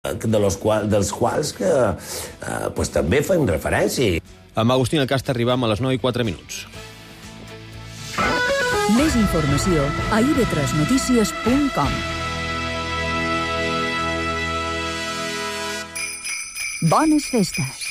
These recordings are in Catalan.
dels quals que també fem referència. Amb Agustín Alcasta arribam a les 9:04. Més informació a ib3notícies.com. Bones festes!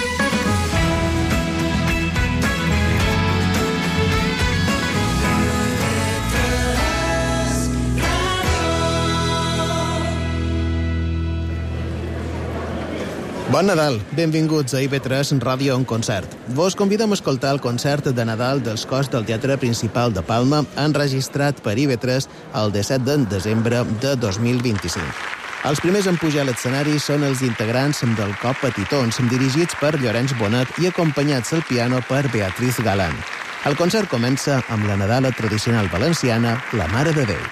Bon Nadal, benvinguts a IB3 Ràdio en concert. Vos convidem a escoltar el concert de Nadal dels Cors del Teatre Principal de Palma, enregistrat per IB3 el 17 de desembre de 2025. Els primers en pujar a l'escenari són els integrants del Cop Petitons, dirigits per Llorenç Bonet i acompanyats al piano per Beatriz Galán. El concert comença amb la Nadala tradicional valenciana, La Mare de Déu.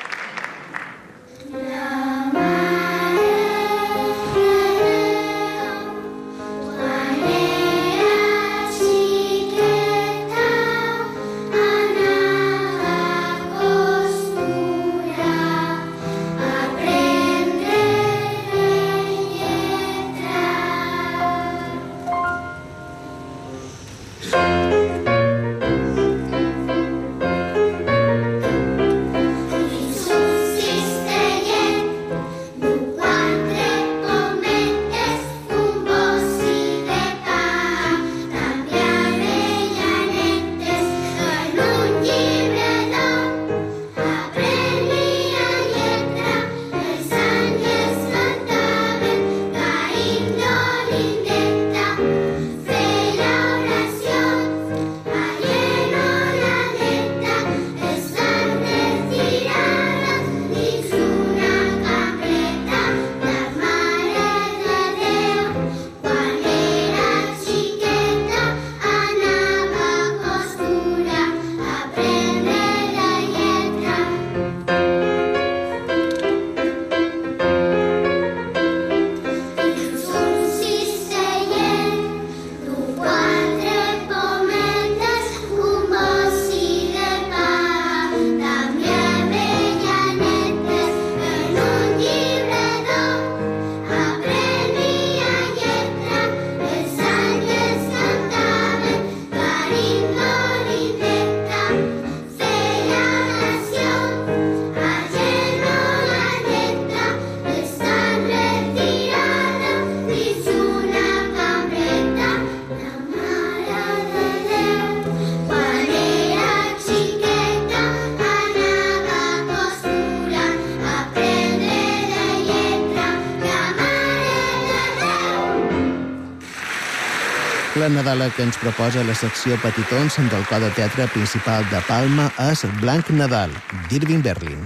La Nadala que ens proposa la secció Petitons del Cor de Teatre Principal de Palma és Blanc Nadal, d'Irving Berlin.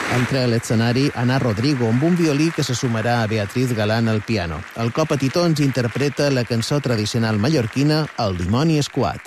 Entra a l'escenari Ana Rodrigo amb un violí que se sumarà a Beatriz Galán al piano. El cor Petitons interpreta la cançó tradicional mallorquina El dimoni escuat.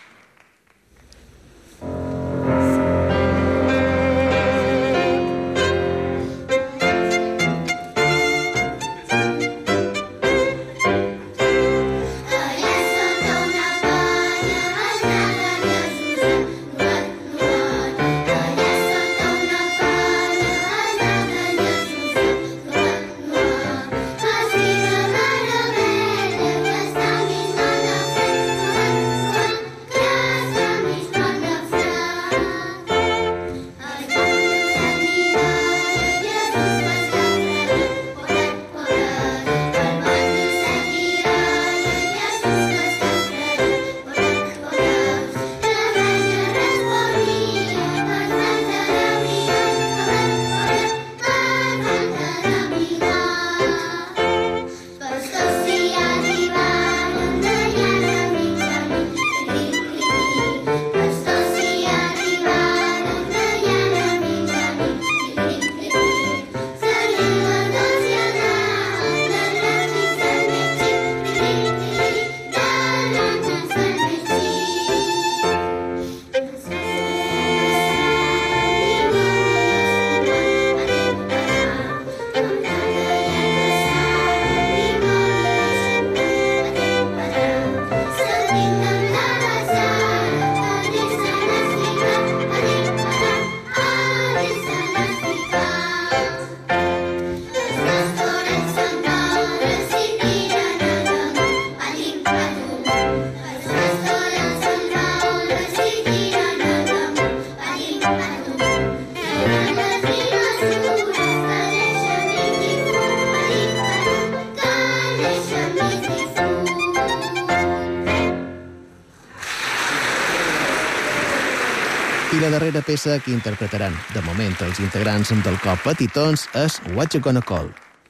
I la darrera peça que interpretaran, de moment, els integrants del cor Petitons és What You Gonna Call.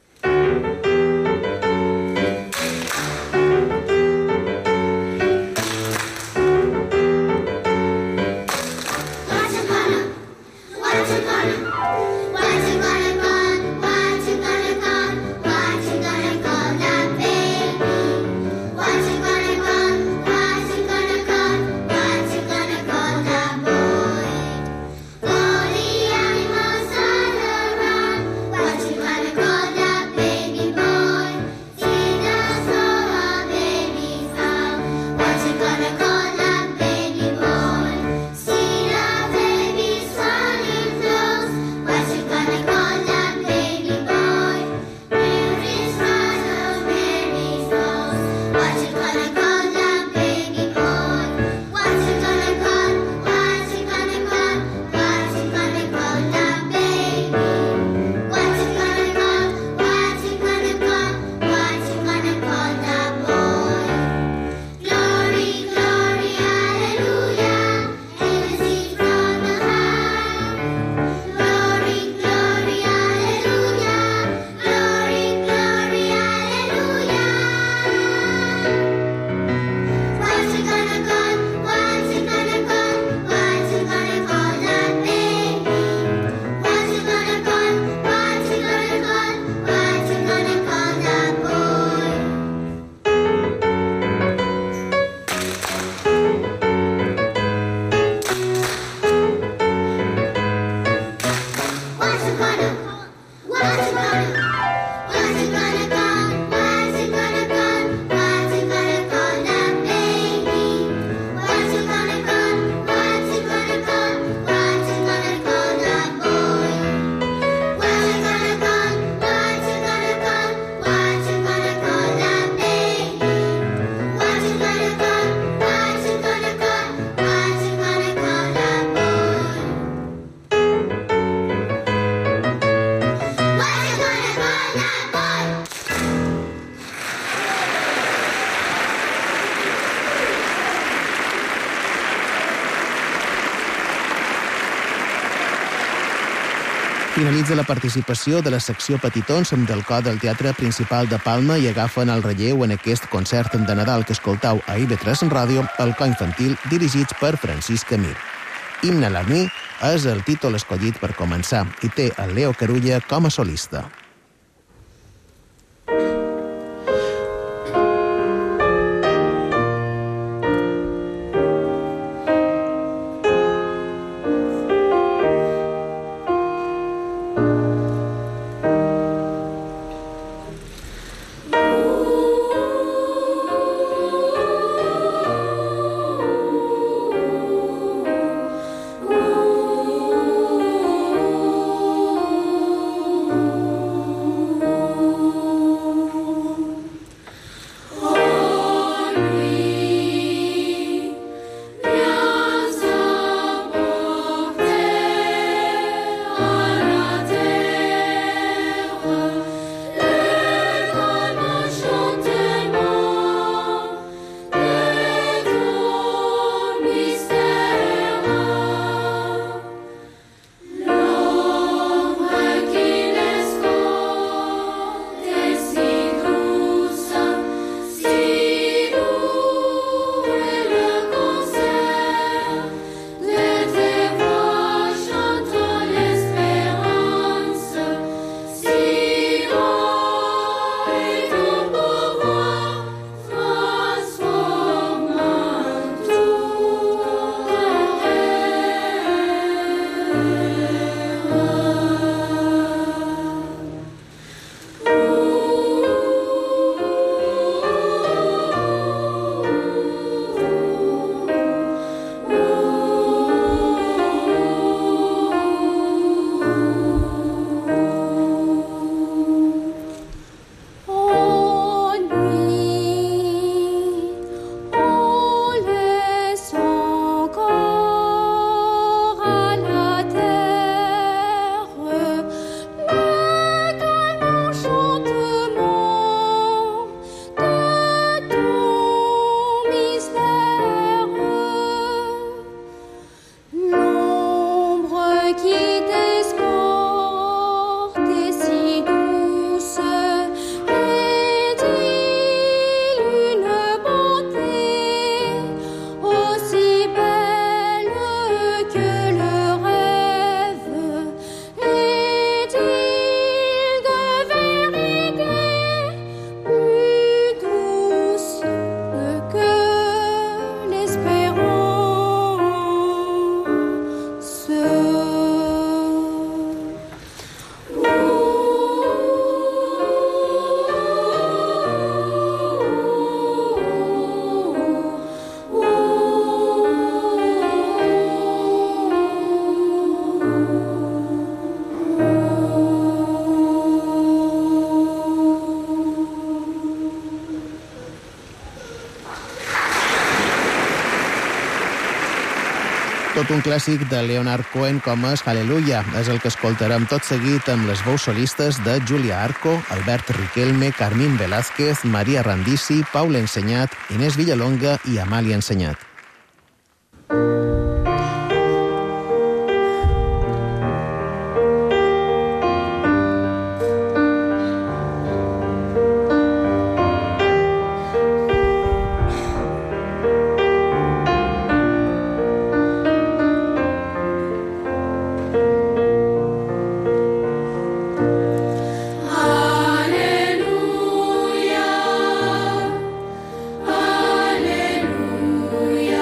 Finalitza la participació de la secció Petitons del cor del Teatre Principal de Palma i agafen el relleu en aquest concert de Nadal que escoltau a IB3 Ràdio, el cor infantil dirigits per Francisca Mir. Himne a l'Armí és el títol escollit per començar i té el Leo Carulla com a solista. Tot un clàssic de Leonard Cohen com és Hallelujah. És el que escoltarem tot seguit amb les veus solistes de Julia Arco, Albert Riquelme, Carmín Velázquez, Maria Randisi, Paula Ensenyat, Inés Villalonga i Amàlia Ensenyat. Alleluia,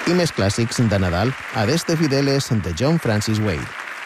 i més clàssics de Nadal, Adeste Fideles de John Francis Wade.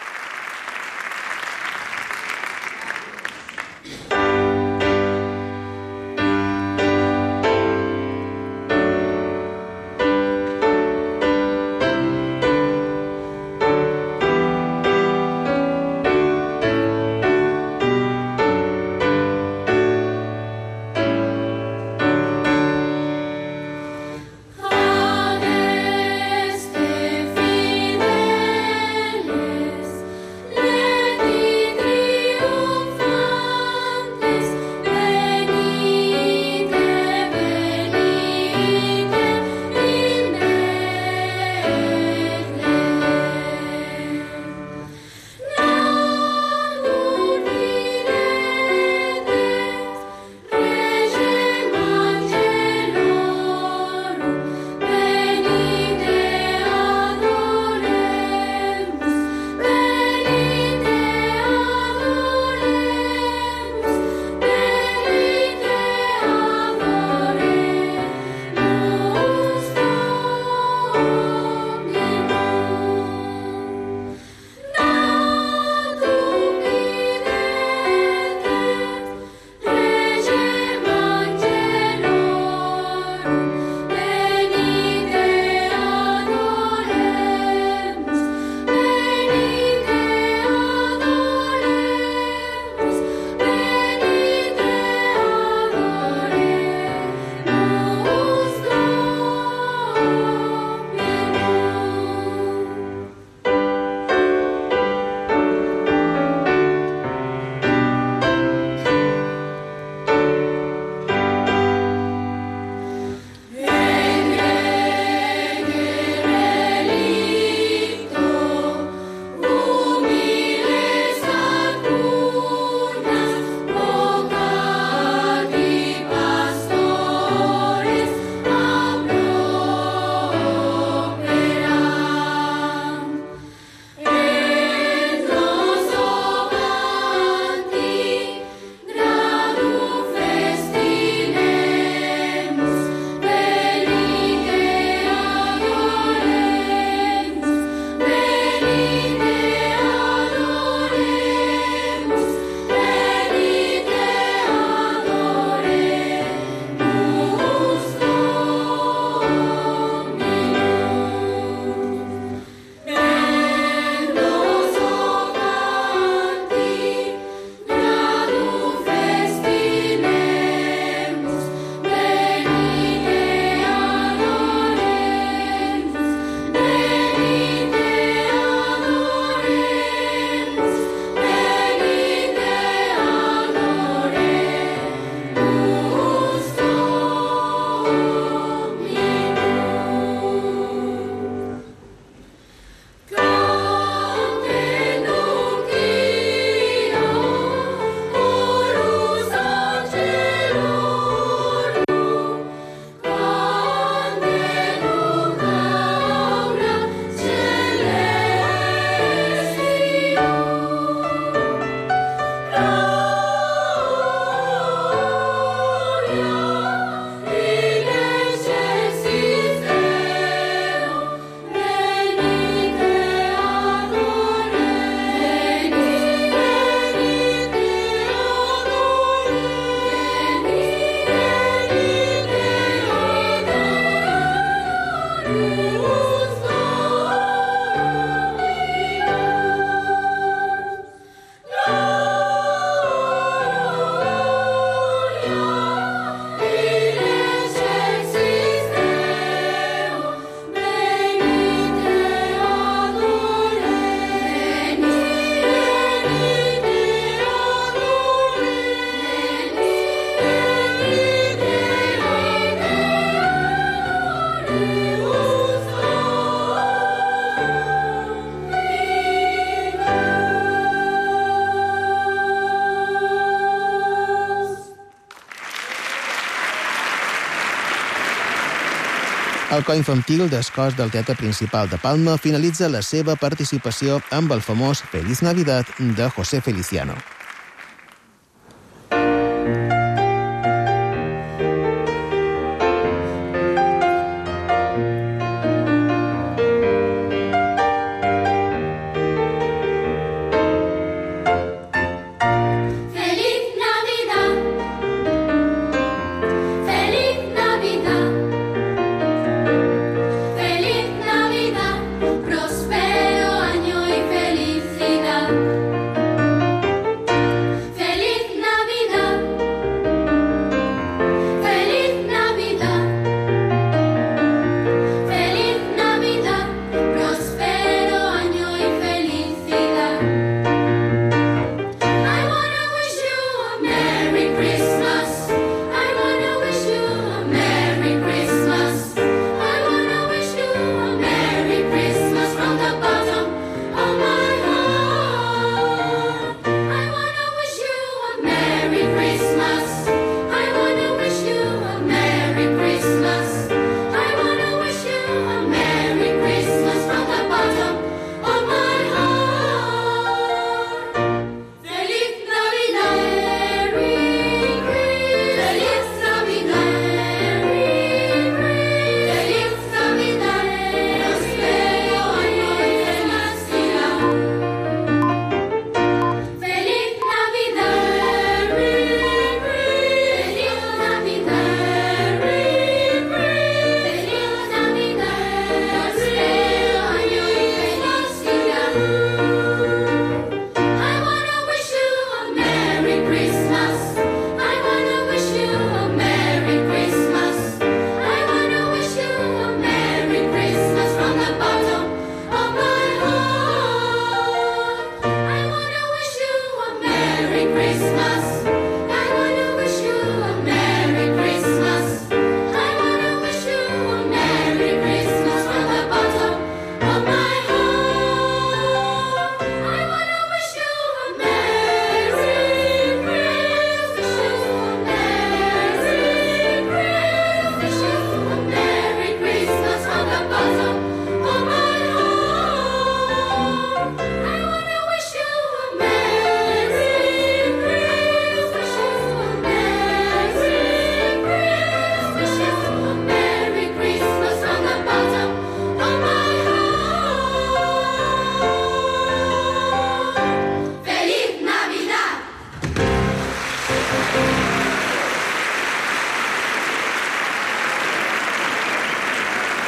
El cor infantil del cos del Teatre Principal de Palma finalitza la seva participació amb el famós Feliz Navidad de José Feliciano.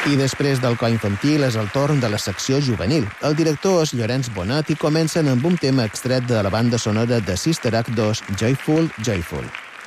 I després del cor infantil és el torn de la secció juvenil. El director és Llorenç Bonat i comencen amb un tema extret de la banda sonora de Sister Act 2, Joyful, Joyful.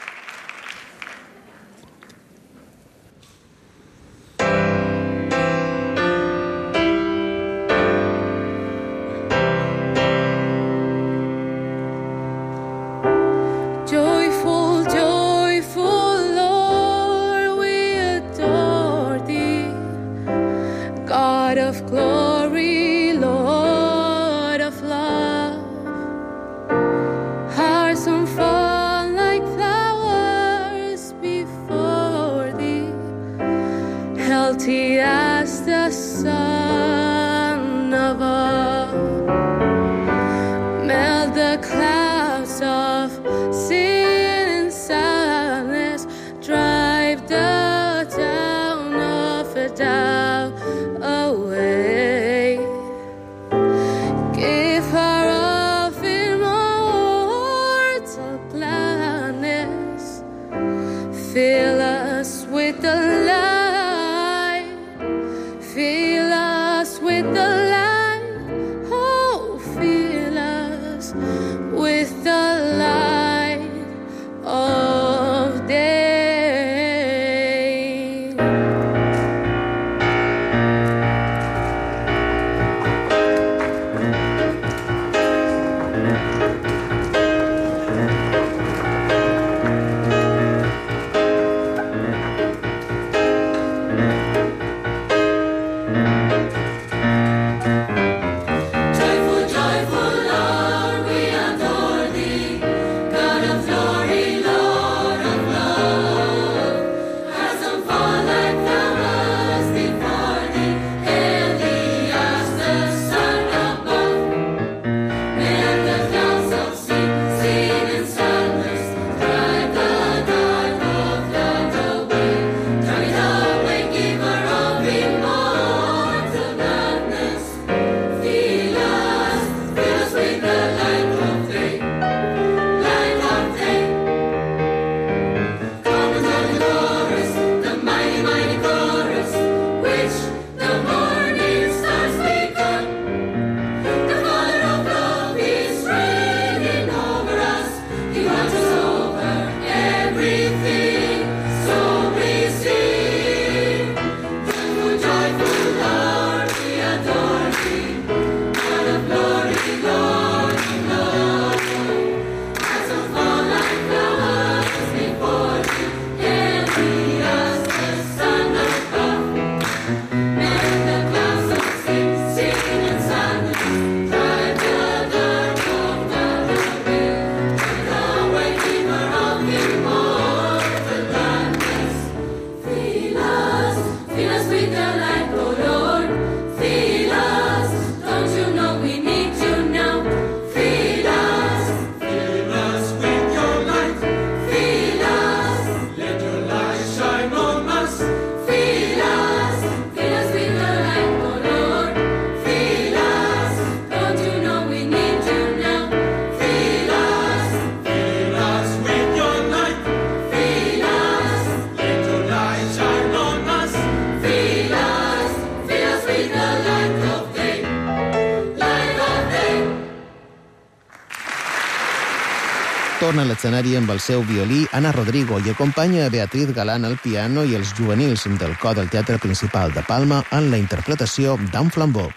Torna a l'escenari amb el seu violí Ana Rodrigo i acompanya a Beatriz Galán al piano i els juvenils del cor del Teatre Principal de Palma en la interpretació d'Un Flambeau.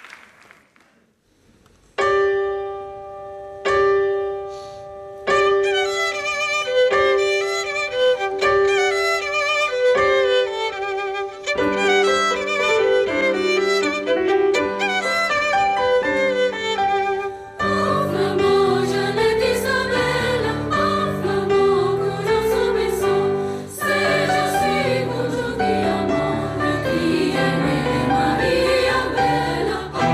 Maria Bella.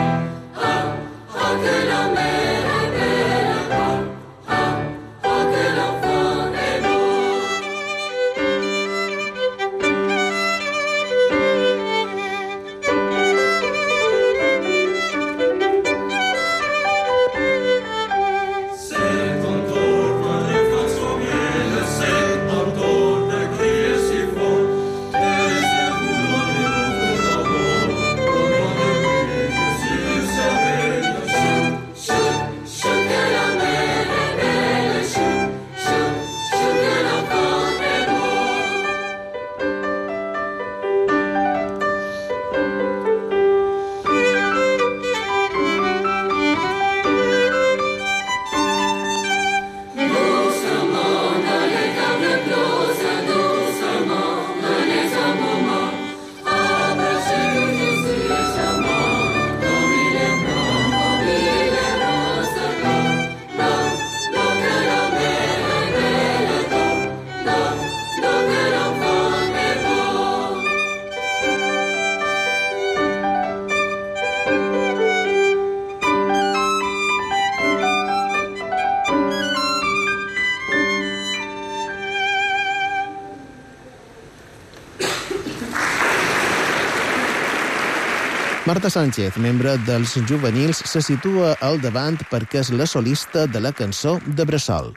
Marta Sánchez, membre dels juvenils, se situa al davant perquè és la solista de la cançó de Bressol.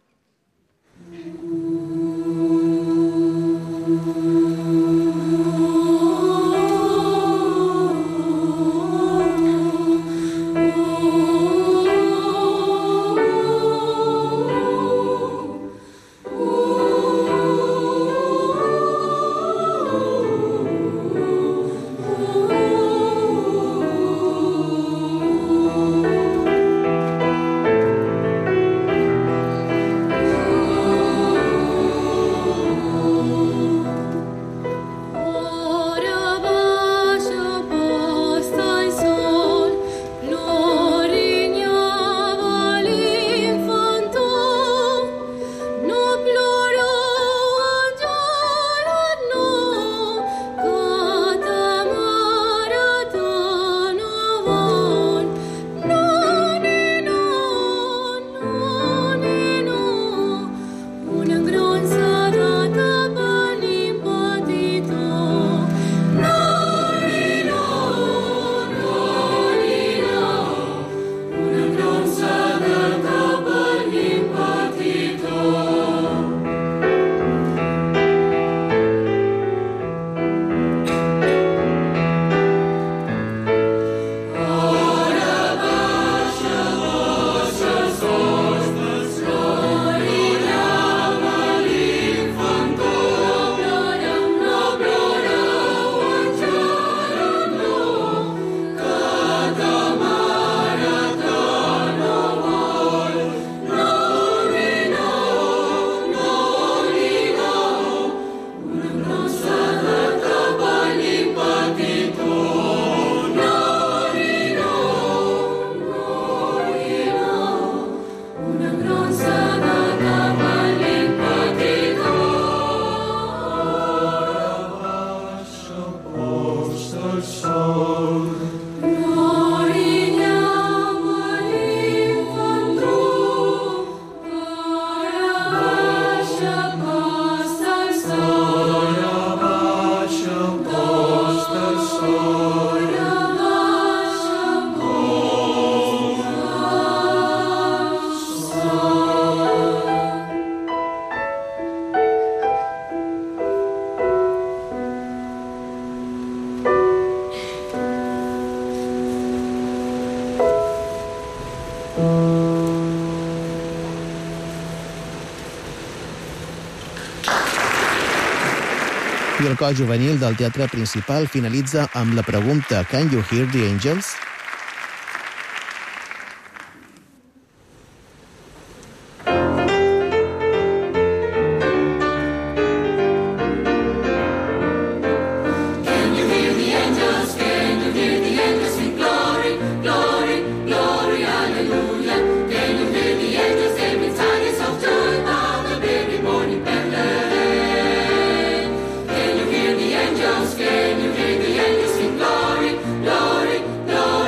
I el cor juvenil del Teatre Principal finalitza amb la pregunta Can you hear the angels? Glory, glory, glory.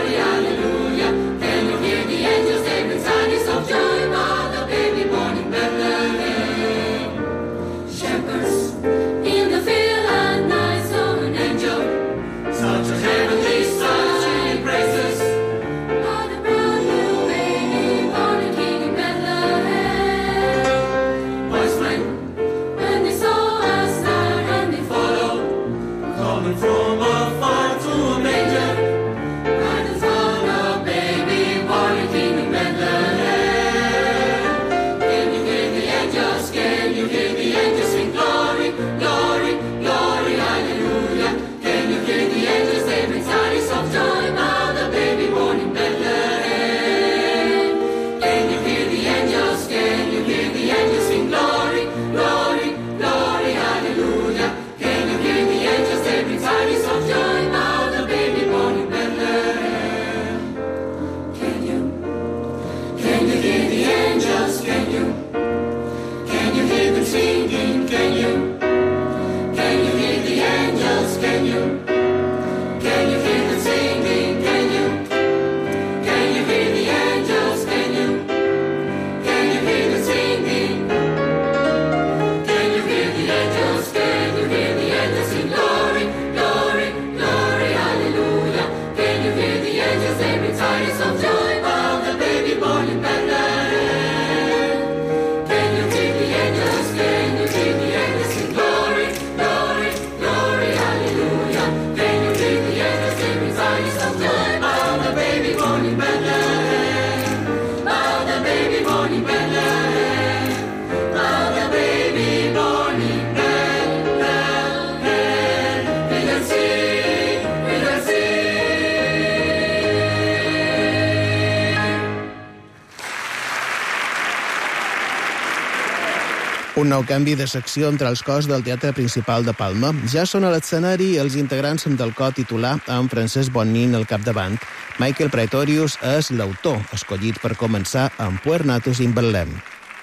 Un nou canvi de secció entre els cors del Teatre Principal de Palma. Ja són a l'escenari els integrants del cor titular amb Francesc Bonnin al capdavant. Michael Praetorius és l'autor, escollit per començar amb Puernatus in Bellem.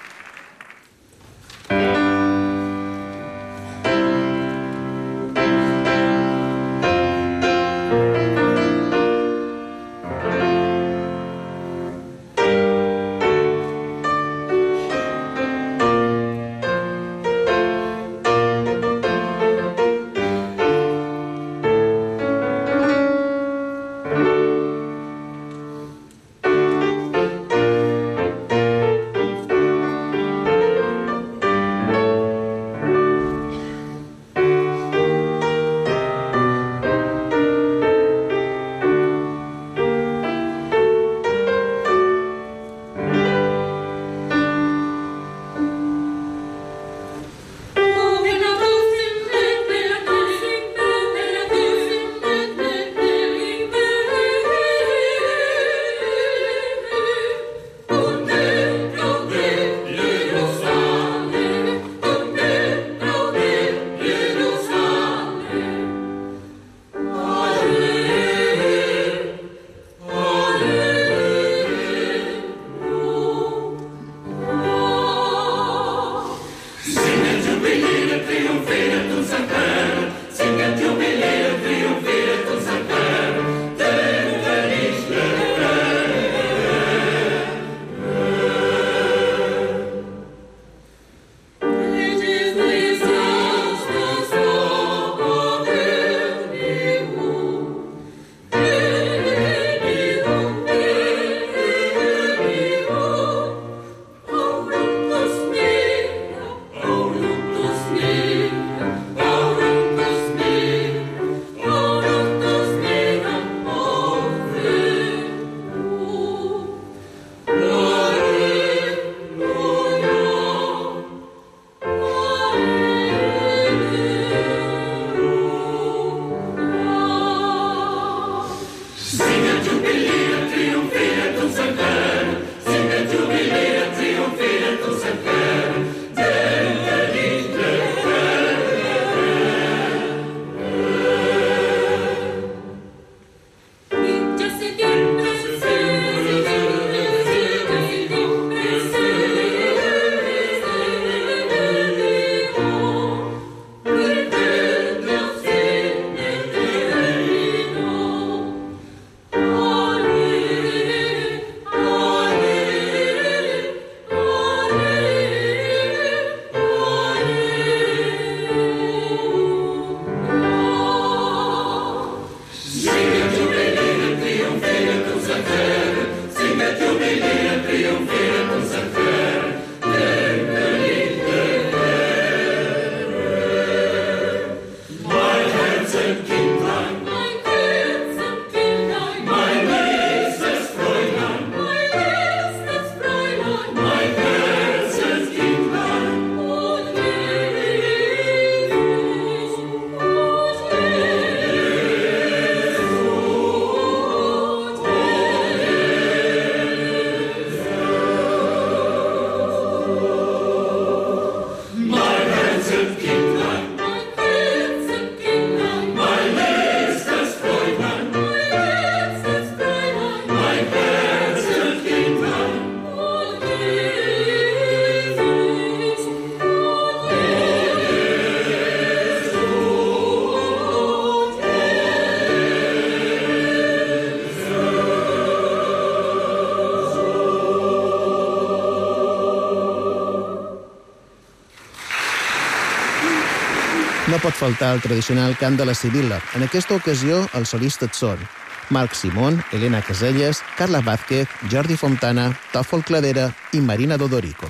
No pot faltar el tradicional cant de la Sibil·la. En aquesta ocasió, els solistes són Marc Simón, Elena Caselles, Carla Vázquez, Jordi Fontana, Tòfol Cladera i Marina Dodorico.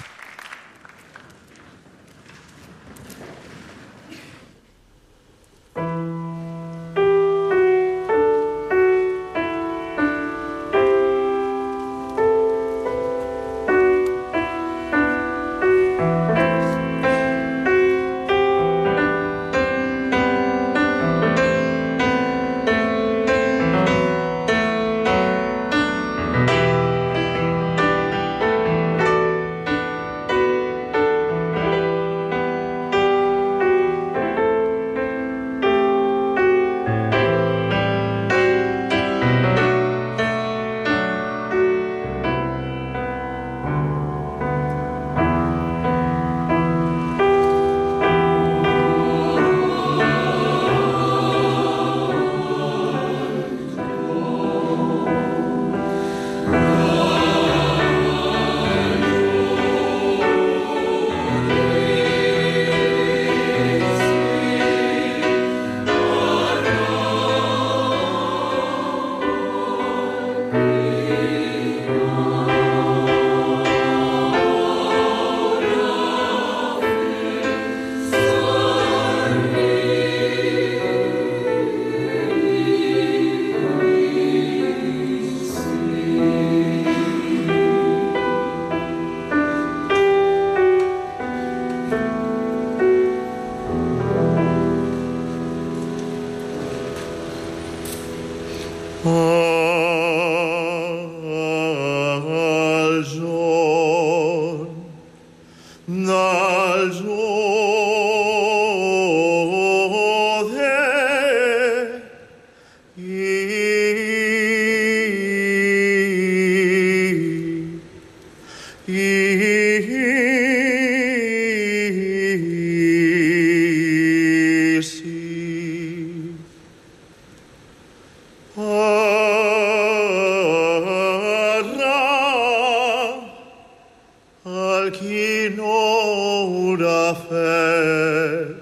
al qui no haurà fet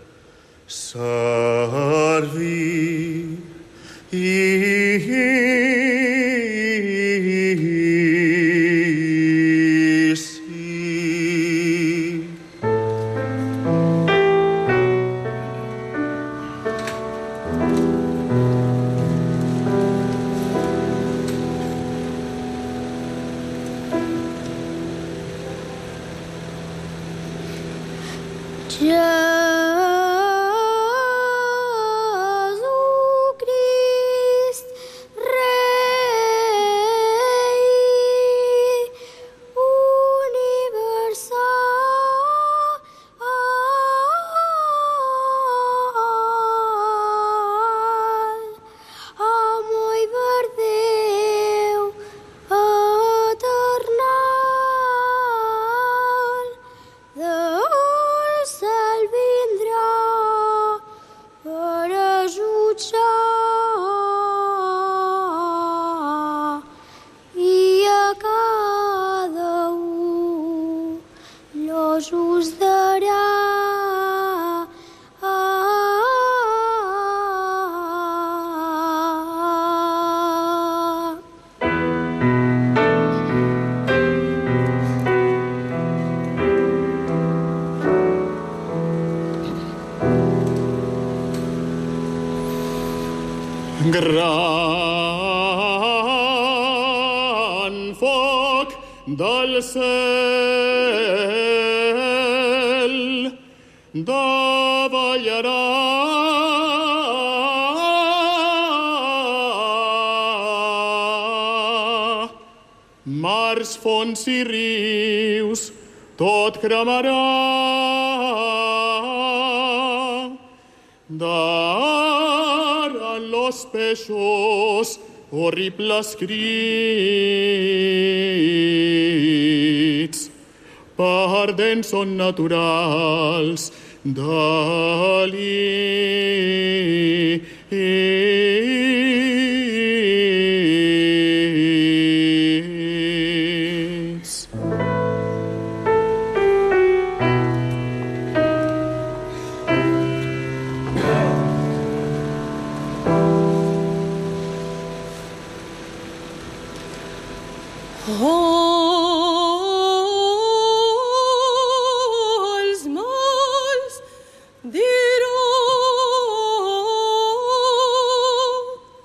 servir gran foc del cel davallarà mars, fonts i rius tot cremarà los peixos horribles crits perdent són naturals delits. Els molts dirò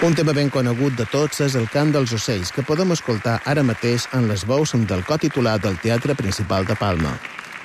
Un tema ben conegut de tots és el cant dels ocells, que podem escoltar ara mateix en les veus del cotitular del Teatre Principal de Palma.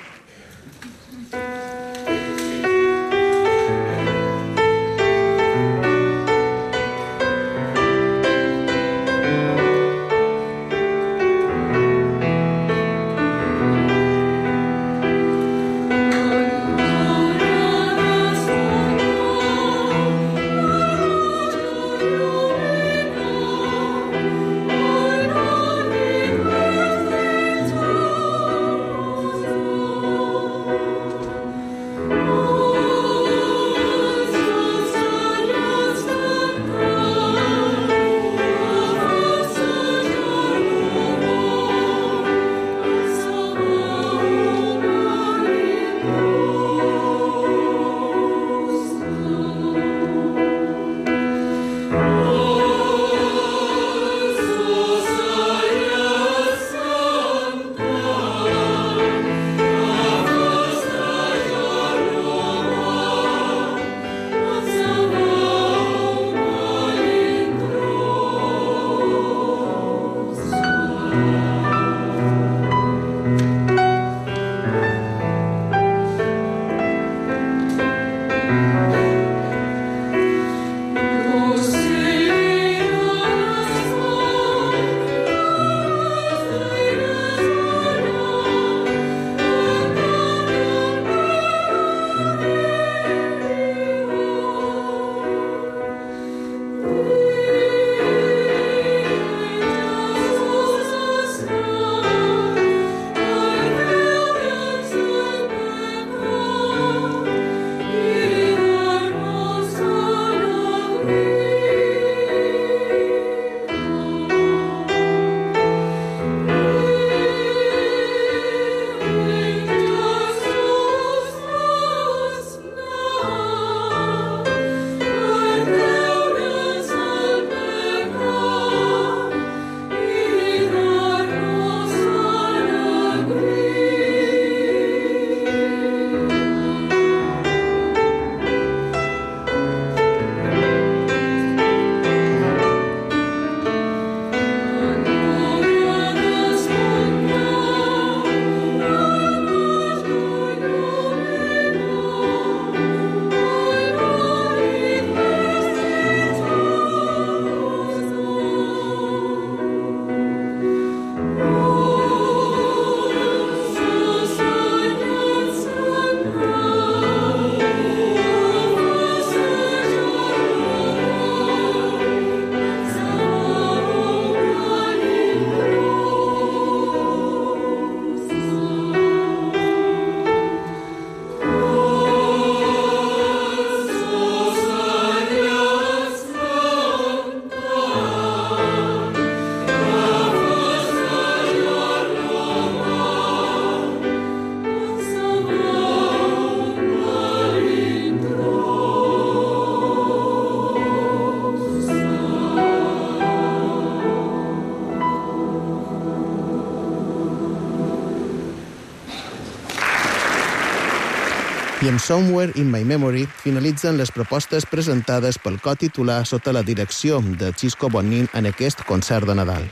I amb Somewhere in My Memory finalitzen les propostes presentades pel cotitular sota la direcció de Xisco Bonin en aquest concert de Nadal.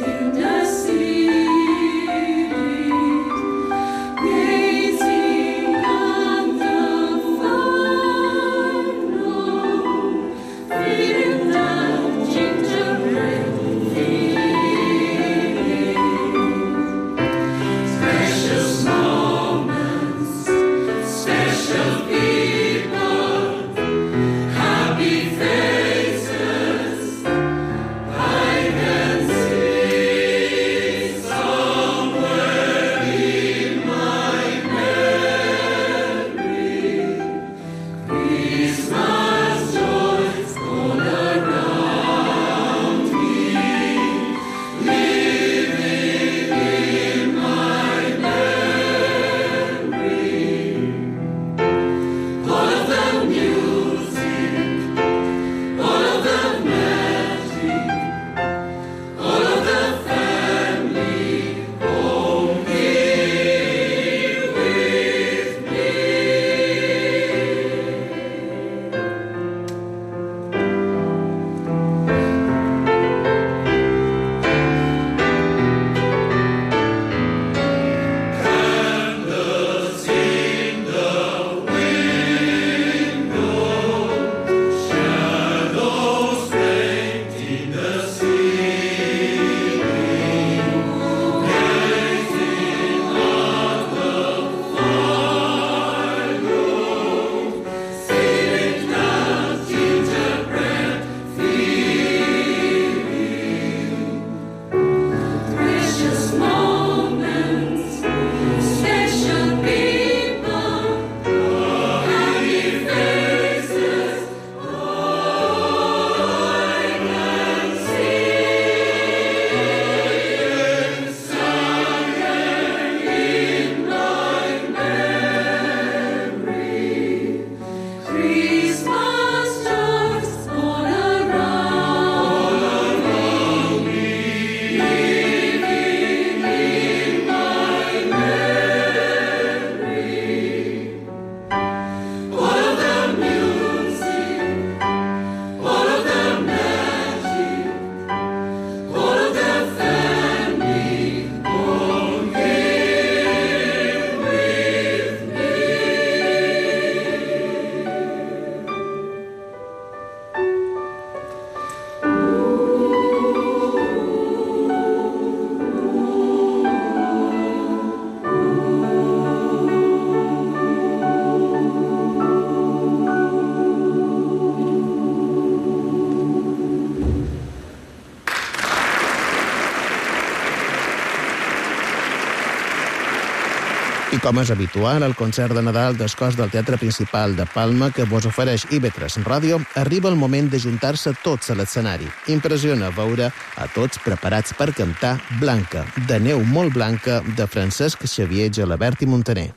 Gazing com és habitual, el concert de Nadal del Cos del Teatre Principal de Palma que vos ofereix IB3 Ràdio, arriba el moment de juntar-se tots a l'escenari. Impressiona veure a tots preparats per cantar Blanca, de neu molt blanca, de Francesc Xavier Gelabert i Montaner.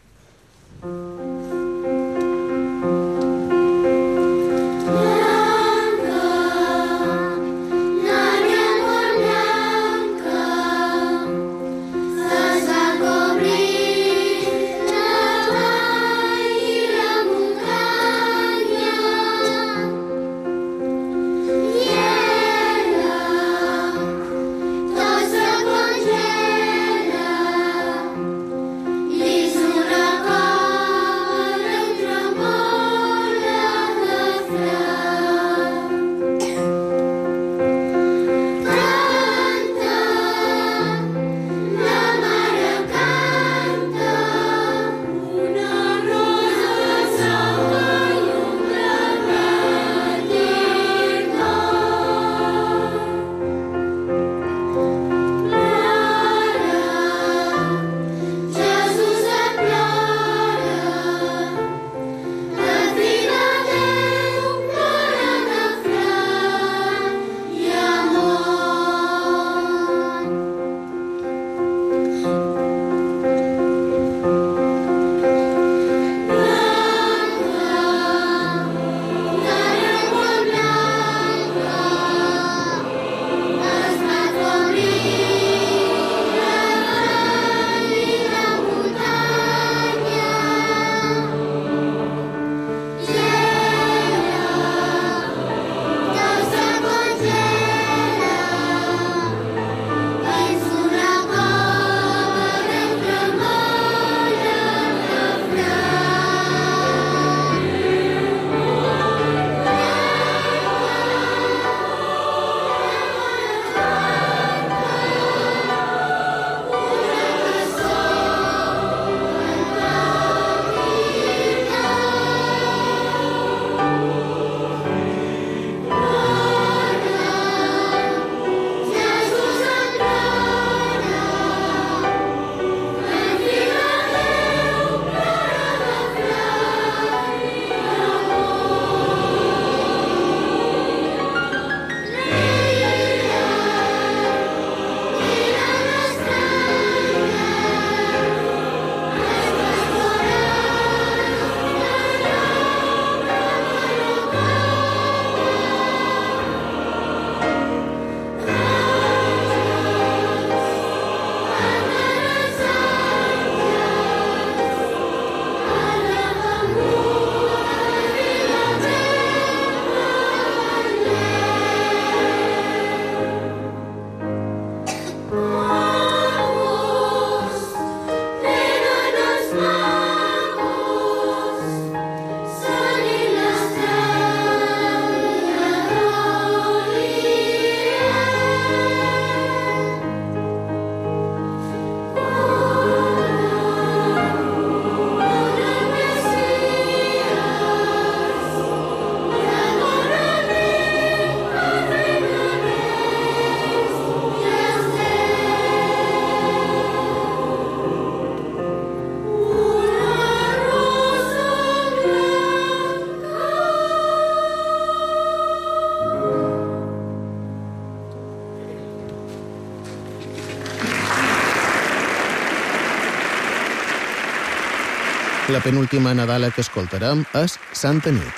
La penúltima nadala que escoltarem és Santa Nit.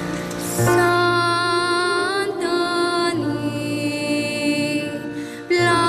Santa nit,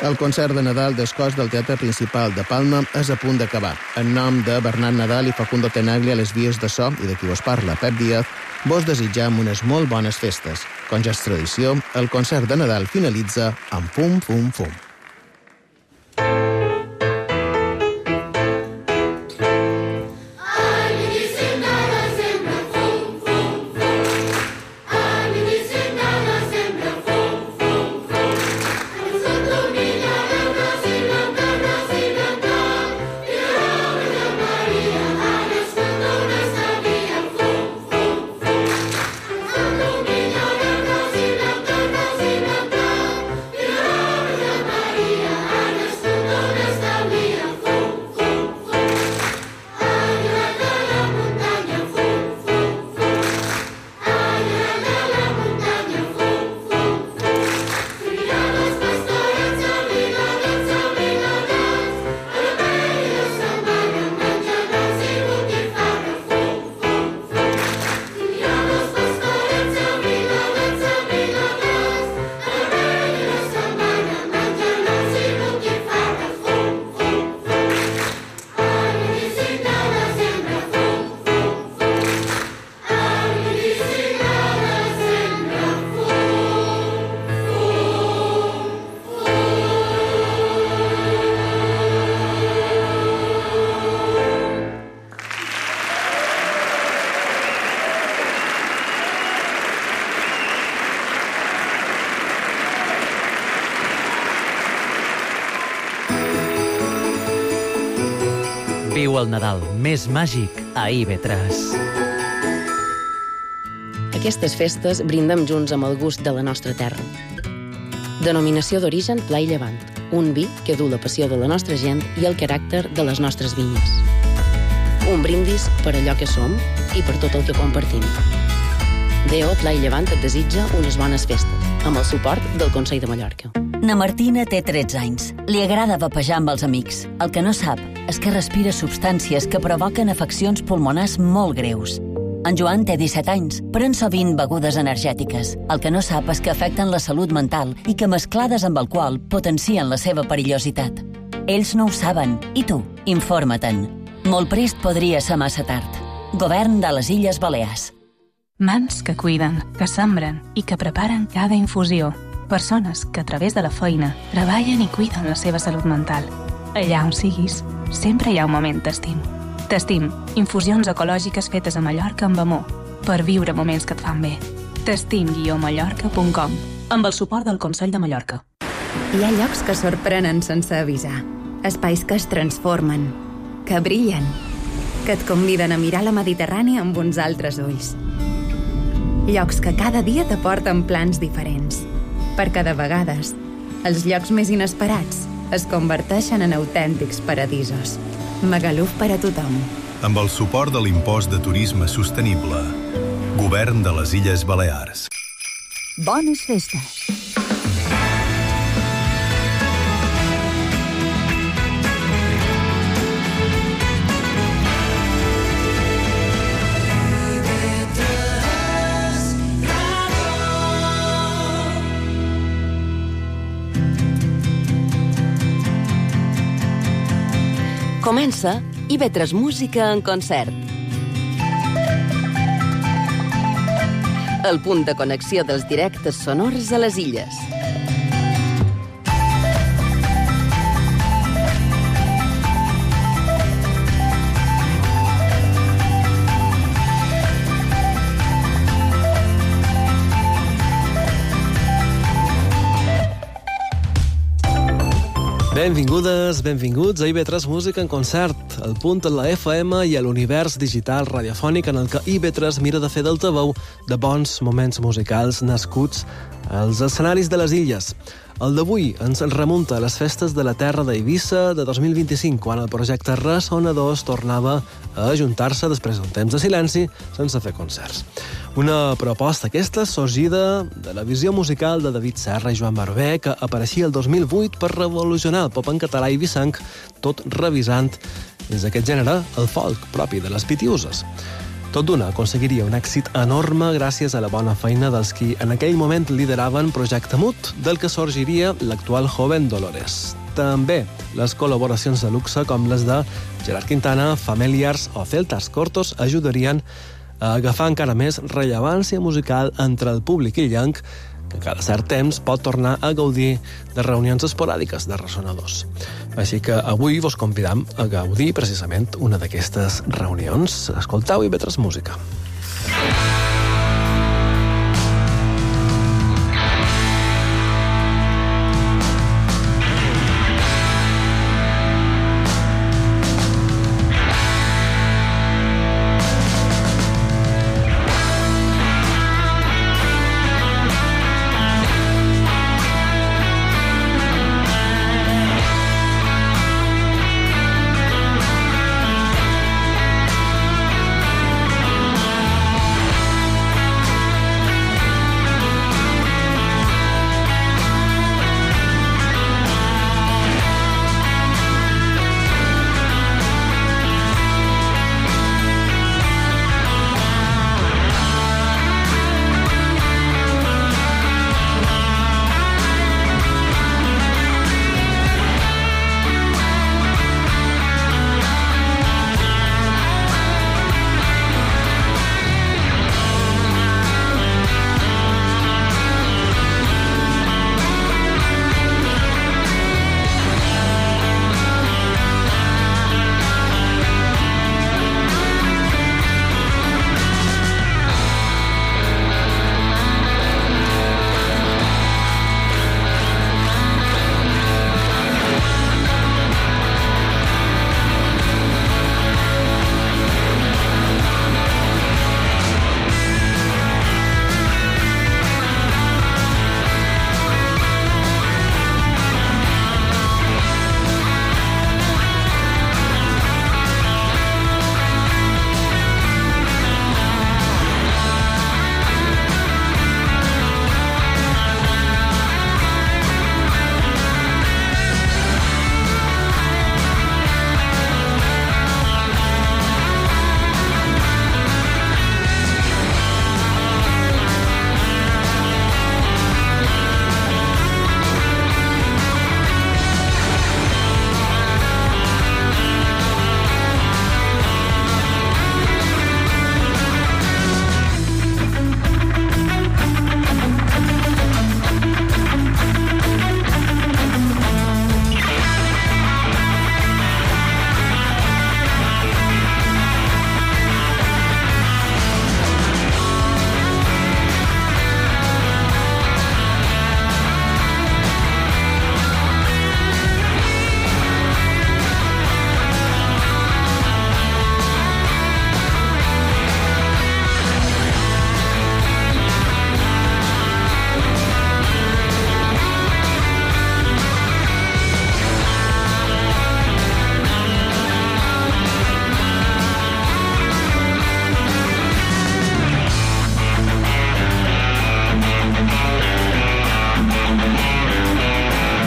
El concert de Nadal del Cos del Teatre Principal de Palma és a punt d'acabar. En nom de Bernat Nadal i Facundo Tenaglia a les vies de so i de qui vos parla, Pep Díaz, vos desitjam unes molt bones festes. Com ja és tradició, el concert de Nadal finalitza amb fum, fum, fum. Viu el Nadal més màgic a IB3. Aquestes festes brindem junts amb el gust de la nostra terra. Denominació d'origen Pla i Llevant, un vi que du la passió de la nostra gent i el caràcter de les nostres vinyes. Un brindis per allò que som i per tot el que compartim. DO Pla i Llevant et desitja unes bones festes, amb el suport del Consell de Mallorca. Na Martina té 13 anys. Li agrada vapejar amb els amics. El que no sap és que respira substàncies que provoquen afeccions pulmonars molt greus. En Joan té 17 anys, pren sovint begudes energètiques. El que no sap és que afecten la salut mental i que mesclades amb alcohol potencien la seva perillositat. Ells no ho saben. I tu? Informa-te'n. Molt prest podria ser massa tard. Govern de les Illes Balears. Mans que cuiden, que sembren i que preparen cada infusió. Persones que a través de la feina treballen i cuiden la seva salut mental. Allà on siguis, sempre hi ha un moment T'estim. T'estim, infusions ecològiques fetes a Mallorca amb amor, per viure moments que et fan bé. T'estim-mallorca.com, amb el suport del Consell de Mallorca. Hi ha llocs que sorprenen sense avisar. Espais que es transformen, que brillen, que et conviden a mirar la Mediterrània amb uns altres ulls. Llocs que cada dia t'aporten plans diferents, perquè de vegades els llocs més inesperats es converteixen en autèntics paradisos. Magaluf per a tothom. Amb el suport de l'impost de turisme sostenible. Govern de les Illes Balears. Bones festes. Comença IB3 Música en concert. El punt de connexió dels directes sonors a les illes. Benvingudes, benvinguts a IB3 Música en concert, el punt en la FM i a l'univers digital radiofònic en el que IB3 mira de fer d'altaveu de bons moments musicals nascuts als escenaris de les illes. El d'avui ens remunta a les festes de la terra d'Eivissa de 2025, quan el projecte Ressonadors tornava a ajuntar-se després d'un temps de silenci sense fer concerts. Una proposta aquesta sorgida de la visió musical de David Serra i Joan Barber, que apareixia el 2008 per revolucionar el pop en català eivissenc, tot revisant dins d'aquest gènere el folk propi de les Pitiuses. tot d'una aconseguiria un èxit enorme gràcies a la bona feina dels qui en aquell moment lideraven Projecte Mut, del que sorgiria l'actual Joven Dolores. També les col·laboracions de luxe com les de Gerard Quintana, Familiars o Celtas Cortos ajudarien a agafar encara més rellevància musical entre el públic illenc, que cada cert temps pot tornar a gaudir de reunions esporàdiques de ressonadors. Així que avui vos convidam a gaudir precisament una d'aquestes reunions. Escoltau IB3 Música.